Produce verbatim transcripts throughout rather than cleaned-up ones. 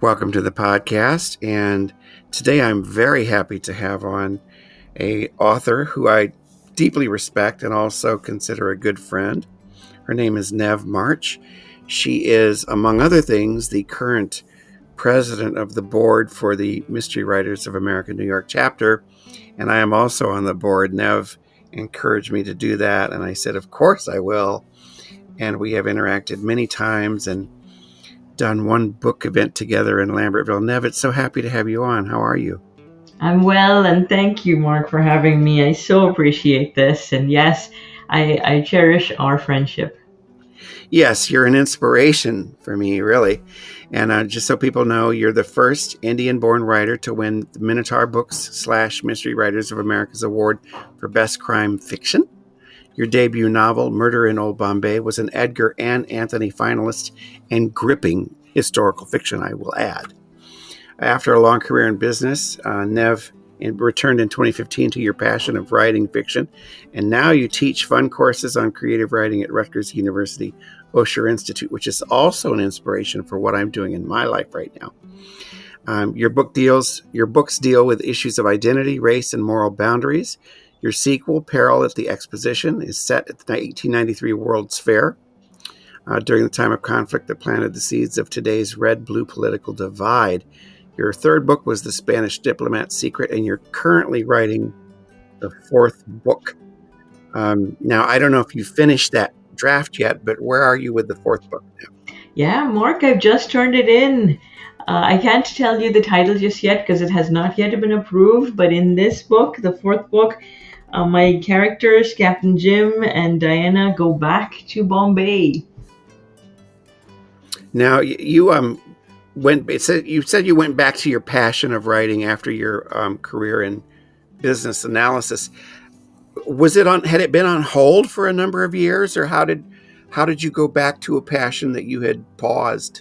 Welcome to the podcast, and today I'm very happy to have on a author who I deeply respect and also consider a good friend. Her name is Nev March. She is, among other things, the current president of the board for the Mystery Writers of America New York chapter, and I am also on the board. Nev encouraged me to do that, and I said, of course I will. And we have interacted many times and done one book event together in Lambertville. Nev, it's so happy to have you on. How are you? I'm well, and thank you, Mark, for having me. I so appreciate this. And yes, I, I cherish our friendship. Yes, you're an inspiration for me, really. And uh, just so people know, you're the first Indian-born writer to win the Minotaur Books slash Mystery Writers of America's Award for Best Crime Fiction. Your debut novel, Murder in Old Bombay, was an Edgar and Anthony finalist and gripping historical fiction, I will add. After a long career in business, uh, Nev in, returned in twenty fifteen to your passion of writing fiction, and now you teach fun courses on creative writing at Rutgers University Osher Institute, which is also an inspiration for what I'm doing in my life right now. Um, your book deals, your books deal with issues of identity, race, and moral boundaries. Your sequel, Peril at the Exposition, is set at the eighteen ninety-three World's Fair uh, during the time of conflict that planted the seeds of today's red-blue political divide. Your third book was The Spanish Diplomat's Secret, and you're currently writing the fourth book. Um, now, I don't know if you finished that draft yet, but where are you with the fourth book now? Yeah, Mark, I've just turned it in. Uh, I can't tell you the title just yet because it has not yet been approved, but in this book, the fourth book, Uh, my characters, Captain Jim and Diana, go back to Bombay. Now, you um went. It said you said you went back to your passion of writing after your um, career in business analysis. Was it on? Had it been on hold for a number of years, or how did how did you go back to a passion that you had paused?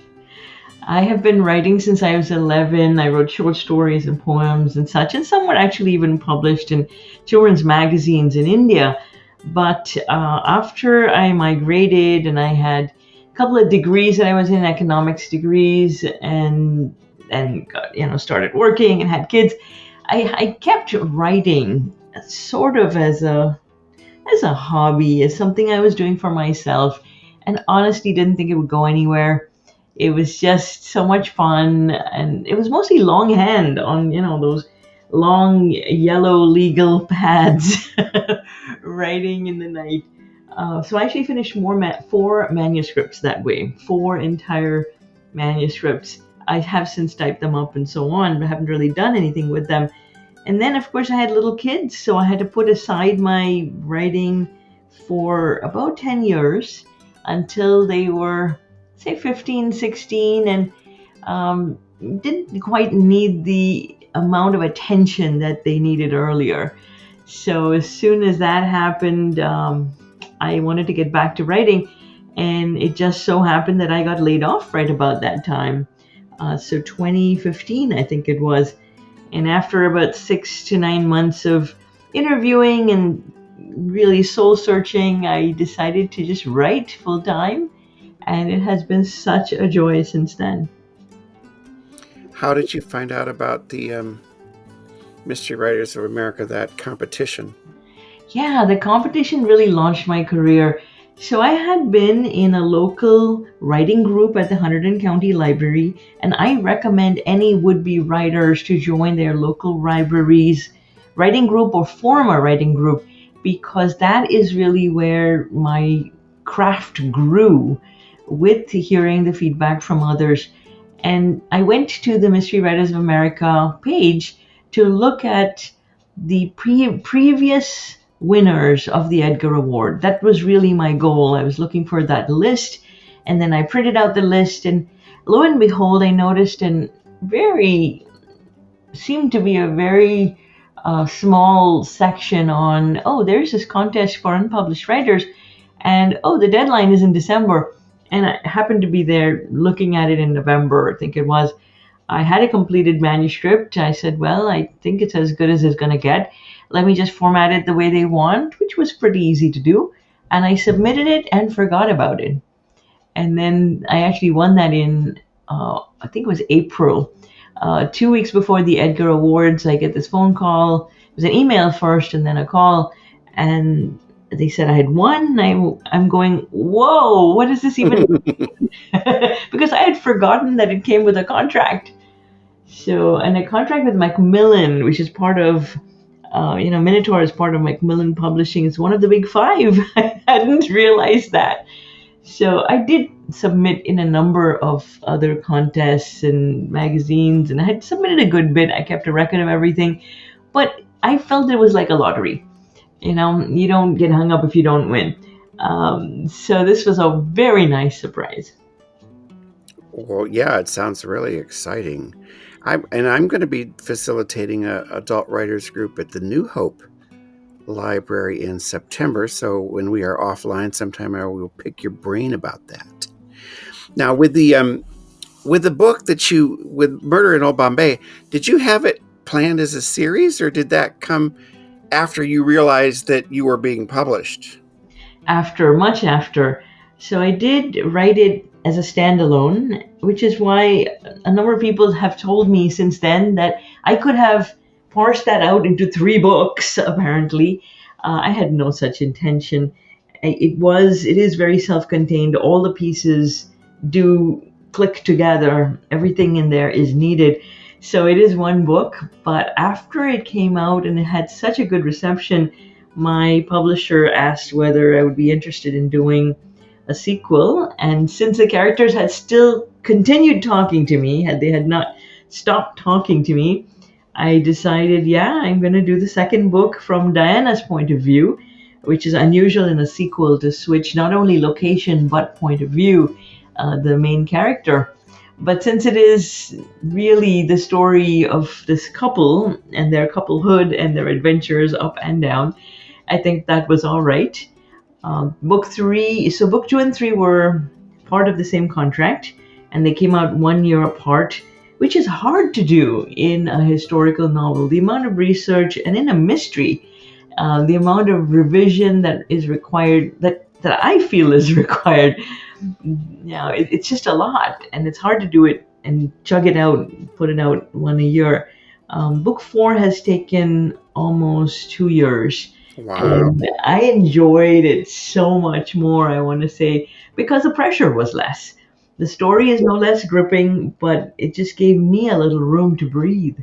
I have been writing since I was eleven. I wrote short stories and poems and such, and some were actually even published in children's magazines in India. But uh, after I migrated and I had a couple of degrees that I was in, economics degrees, and and got, you know started working and had kids, I, I kept writing sort of as a as a hobby, as something I was doing for myself, and honestly didn't think it would go anywhere. It was just so much fun, and it was mostly longhand on, you know, those long yellow legal pads, writing in the night. Uh, so I actually finished more ma- four manuscripts that way, four entire manuscripts. I have since typed them up and so on, but haven't really done anything with them. And then, of course, I had little kids, so I had to put aside my writing for about ten years until they were, say, fifteen, sixteen, and um, didn't quite need the amount of attention that they needed earlier. So as soon as that happened, um, I wanted to get back to writing, and it just so happened that I got laid off right about that time. Uh, so twenty fifteen, I think it was. And after about six to nine months of interviewing and really soul searching, I decided to just write full time. And it has been such a joy since then. How did you find out about the um, Mystery Writers of America, that competition? Yeah, the competition really launched my career. So I had been in a local writing group at the Hunterdon County Library, and I recommend any would-be writers to join their local library's writing group or form a writing group, because that is really where my craft grew, with hearing the feedback from others. And I went to the Mystery Writers of America page to look at the pre- previous winners of the Edgar Award. That was really my goal. I was looking for that list, and then I printed out the list, and lo and behold, I noticed an very, seemed to be a very uh, small section on, oh, there's this contest for unpublished writers, and oh, the deadline is in December. And I happened to be there looking at it in November, I think it was. I had a completed manuscript. I said, well, I think it's as good as it's going to get. Let me just format it the way they want, which was pretty easy to do. And I submitted it and forgot about it. And then I actually won that in uh, I think it was April, uh, two weeks before the Edgar Awards. I get this phone call. It was an email first and then a call, and they said I had won. I, I'm going, whoa, what does this even mean? Because I had forgotten that it came with a contract. So, and a contract with Macmillan, which is part of, uh, you know, Minotaur is part of Macmillan Publishing. It's one of the big five. I hadn't realized that. So I did submit in a number of other contests and magazines, and I had submitted a good bit. I kept a record of everything, but I felt it was like a lottery. You know, you don't get hung up if you don't win. Um, so this was a very nice surprise. Well, yeah, it sounds really exciting. I'm, and I'm going to be facilitating a adult writers group at the New Hope Library in September. So when we are offline, sometime I will pick your brain about that. Now, with the um, with the book that you with Murder in Old Bombay, did you have it planned as a series, or did that come after you realized that you were being published? After, much after. So I did write it as a standalone, which is why a number of people have told me since then that I could have parsed that out into three books, apparently. Uh, I had no such intention. It was, it is very self-contained. All the pieces do click together. Everything in there is needed. So it is one book, but after it came out and it had such a good reception, my publisher asked whether I would be interested in doing a sequel. And since the characters had still continued talking to me, had they had not stopped talking to me, I decided, yeah, I'm going to do the second book from Diana's point of view, which is unusual in a sequel to switch not only location but point of view, uh, the main character. But since it is really the story of this couple and their couplehood and their adventures up and down, I think that was all right. Um, book three, so book two and three were part of the same contract, and they came out one year apart, which is hard to do in a historical novel. The amount of research, and in a mystery, uh, the amount of revision that is required, that, that I feel is required, you know, it, it's just a lot, and it's hard to do it and chug it out, put it out one a year. Um, book four has taken almost two years. Wow. And I enjoyed it so much more, I want to say, because the pressure was less. The story is no less gripping, but it just gave me a little room to breathe.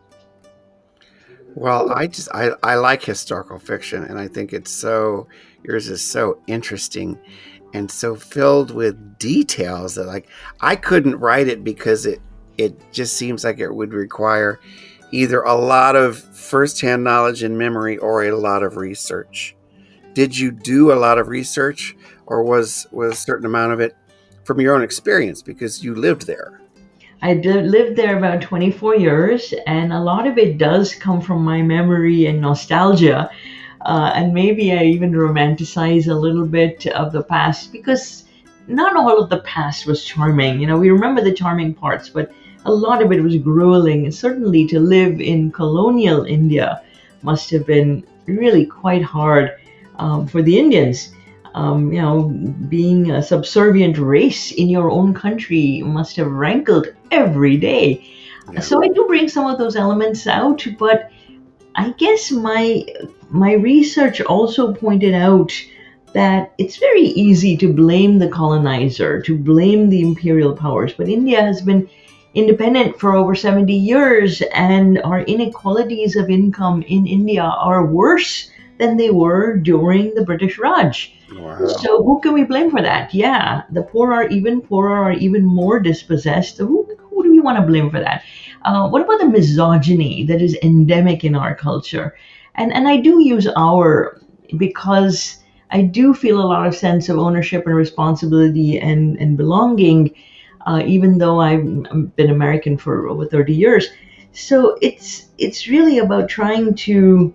Well, I just I, I like historical fiction, and I think it's so yours is so interesting and so filled with details that, like, I couldn't write it because it it just seems like it would require either a lot of firsthand knowledge and memory or a lot of research. Did you do a lot of research, or was was a certain amount of it from your own experience because you lived there? I did, lived there about twenty-four years, and a lot of it does come from my memory and nostalgia. Uh, and maybe I even romanticize a little bit of the past, because not all of the past was charming. You know, we remember the charming parts, but a lot of it was grueling. Certainly to live in colonial India must have been really quite hard um, for the Indians. Um, you know, being a subservient race in your own country must have rankled every day. Yeah. So I do bring some of those elements out, but I guess my my research also pointed out that it's very easy to blame the colonizer, to blame the imperial powers, but India has been independent for over seventy years, and our inequalities of income in India are worse than they were during the British Raj. Wow. So who can we blame for that? Yeah, the poor are even poorer, are even more dispossessed. So who, who do we want to blame for that? Uh, what about the misogyny that is endemic in our culture? And and I do use our because I do feel a lot of sense of ownership and responsibility and, and belonging, uh, even though I've been American for over thirty years. So it's it's really about trying to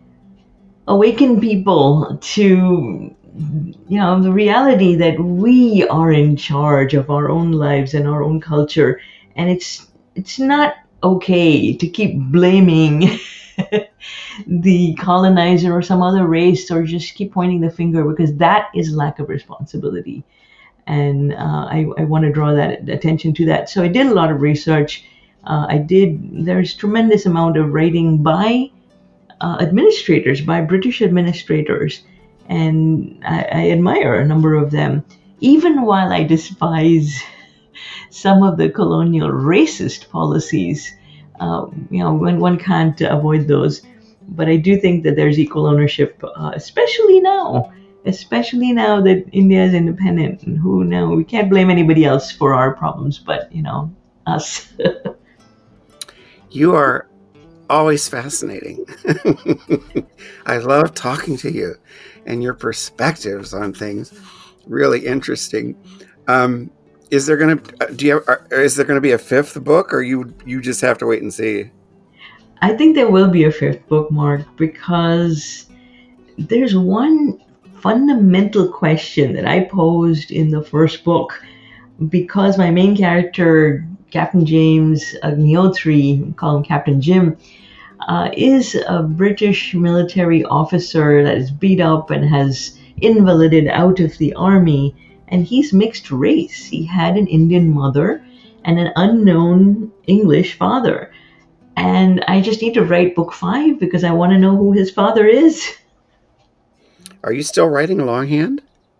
awaken people to, you know, the reality that we are in charge of our own lives and our own culture, and it's it's not okay to keep blaming the colonizer or some other race, or just keep pointing the finger, because that is lack of responsibility. and uh, I, I want to draw that attention to that. So I did a lot of research. Uh, I did. There's tremendous amount of writing by uh, administrators, by British administrators, and I, I admire a number of them, even while I despise some of the colonial racist policies. Uh, you know, when one can't avoid those. But I do think that there's equal ownership, uh, especially now, especially now that India is independent. And who now we can't blame anybody else for our problems, but you know, us. You are always fascinating. I love talking to you, and your perspectives on things really interesting. Um, is there going to do you have, is there going to be a fifth book, or you you just have to wait and see? I think there will be a fifth book, Mark, because there's one fundamental question that I posed in the first book, because my main character, Captain James Agnihotri, we call him Captain Jim, uh, is a British military officer that is beat up and has invalided out of the army, and he's mixed race. He had an Indian mother and an unknown English father. And I just need to write book five because I want to know who his father is. Are you still writing longhand?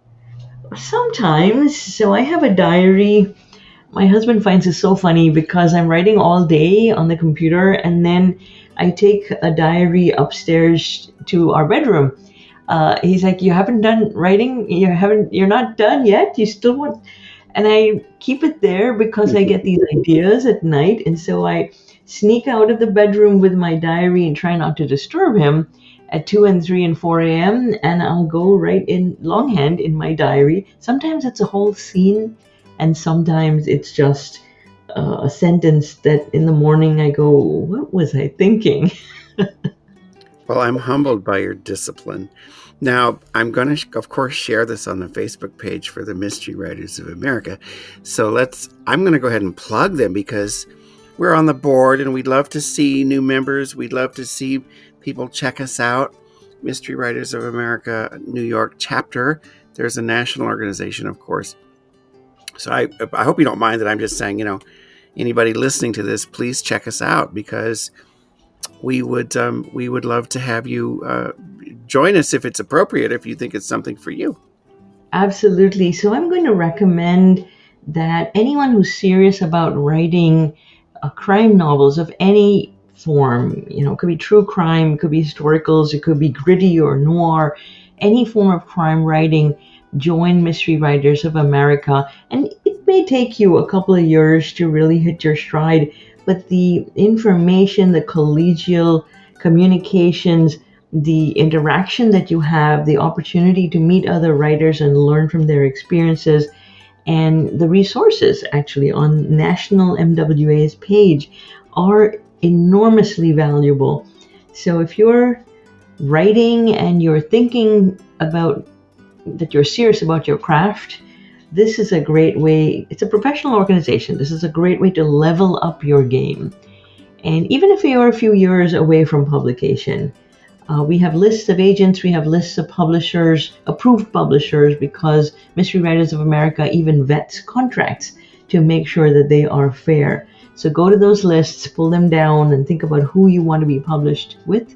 Sometimes. So I have a diary. My husband finds it so funny because I'm writing all day on the computer, and then I take a diary upstairs to our bedroom. Uh, he's like, "You haven't done writing? You haven't? You're not done yet? You still want?" And I keep it there because I get these ideas at night, and so I sneak out of the bedroom with my diary and try not to disturb him at two and three and four a.m. and I'll go right in longhand in my diary. Sometimes it's a whole scene, and sometimes it's just uh, a sentence that in the morning I go, what was I thinking? Well, I'm humbled by your discipline. Now, I'm going to, of course, share this on the Facebook page for the Mystery Writers of America. So let's, I'm going to go ahead and plug them because we're on the board and we'd love to see new members. We'd love to see people check us out. Mystery Writers of America, New York chapter. There's a national organization, of course. So I, I hope you don't mind that I'm just saying, you know, anybody listening to this, please check us out because we would um, we would love to have you uh, join us if it's appropriate, if you think it's something for you. Absolutely. So I'm going to recommend that anyone who's serious about writing uh, crime novels of any form, you know, it could be true crime, it could be historicals, it could be gritty or noir, any form of crime writing, join Mystery Writers of America. And it may take you a couple of years to really hit your stride, but the information, the collegial communications, the interaction that you have, the opportunity to meet other writers and learn from their experiences, and the resources actually on National M W A's page are enormously valuable. So if you're writing and you're thinking about that you're serious about your craft, this is a great way. It's a professional organization. This is a great way to level up your game. And even if you're a few years away from publication, uh, we have lists of agents, we have lists of publishers, approved publishers, because Mystery Writers of America even vets contracts to make sure that they are fair. So go to those lists, pull them down, and think about who you want to be published with,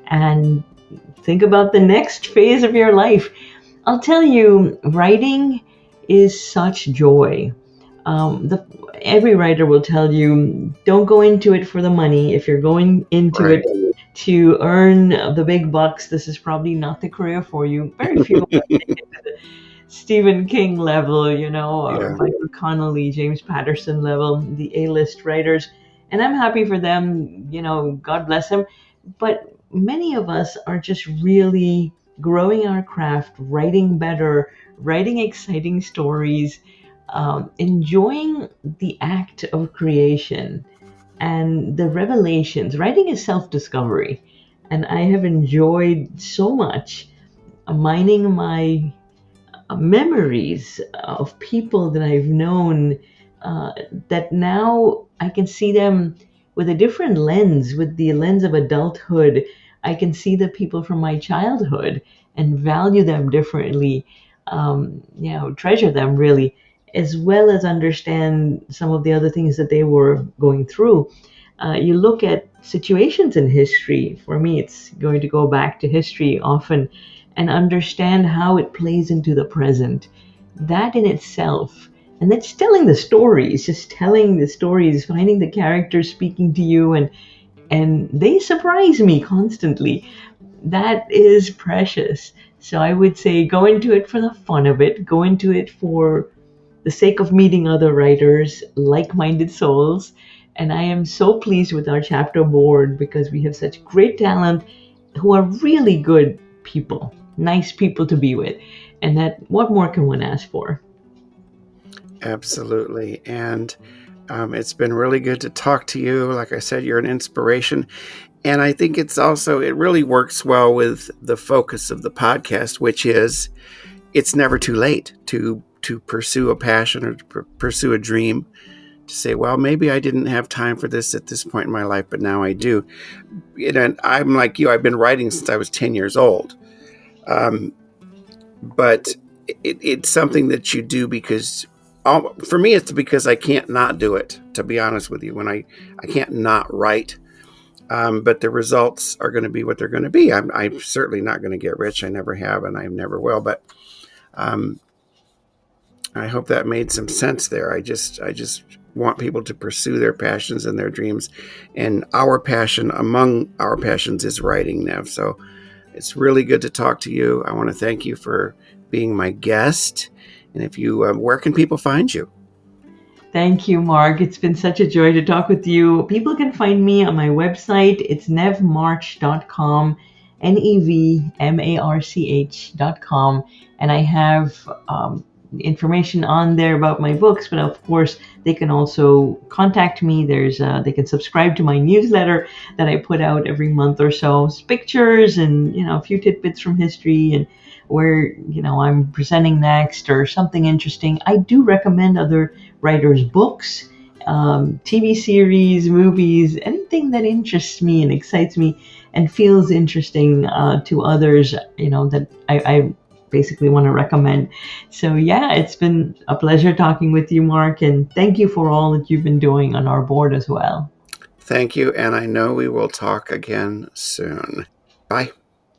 and think about the next phase of your life. I'll tell you, writing is such joy. Um, the, every writer will tell you, don't go into it for the money. If you're going into right. it to earn the big bucks, this is probably not the career for you. Very few make it to the Stephen King level, you know, or yeah. Michael Connelly, James Patterson level, the A-list writers. And I'm happy for them, you know, God bless them. But many of us are just really growing our craft, writing better, writing exciting stories, um, enjoying the act of creation and the revelations. Writing is self-discovery, and I have enjoyed so much mining my uh, memories of people that I've known, uh, that now I can see them with a different lens, with the lens of adulthood. I can see the people from my childhood and value them differently. um, you know, treasure them really, as well as understand some of the other things that they were going through. Uh, you look at situations in history. For me, it's going to go back to history often and understand how it plays into the present. That in itself, and that's telling the stories, just telling the stories, finding the characters speaking to you, and and they surprise me constantly. That is precious. So I would say go into it for the fun of it, go into it for the sake of meeting other writers, like minded souls. And I am so pleased with our chapter board because we have such great talent who are really good people, nice people to be with. And that, what more can one ask for? Absolutely. And um, it's been really good to talk to you. Like I said, you're an inspiration. And I think it's also, it really works well with the focus of the podcast, which is it's never too late to to pursue a passion or to pr- pursue a dream, to say, well, maybe I didn't have time for this at this point in my life, but now I do. And I'm like you, I've been writing since I was ten years old. Um, but it, it's something that you do because, um, for me, it's because I can't not do it, to be honest with you. When I, I can't not write. Um, but the results are going to be what they're going to be. I'm, I'm certainly not going to get rich. I never have, and I never will. But um, I hope that made some sense there. I just, I just want people to pursue their passions and their dreams. And our passion, among our passions, is writing, Nev. So it's really good to talk to you. I want to thank you for being my guest. And if you, um, where can people find you? Thank you, Mark. It's been such a joy to talk with you. People can find me on my website. It's nev march dot com, N E V M A R C H dot com. And I have um, information on there about my books, but of course, they can also contact me. There's uh, they can subscribe to my newsletter that I put out every month or so. It's pictures and, you know, a few tidbits from history and where, you know, I'm presenting next or something interesting. I do recommend other writers' books, um, T V series, movies, anything that interests me and excites me and feels interesting uh, to others, you know, that I, I basically want to recommend. So yeah, it's been a pleasure talking with you, Mark, and thank you for all that you've been doing on our board as well. Thank you, and I know we will talk again soon. Bye.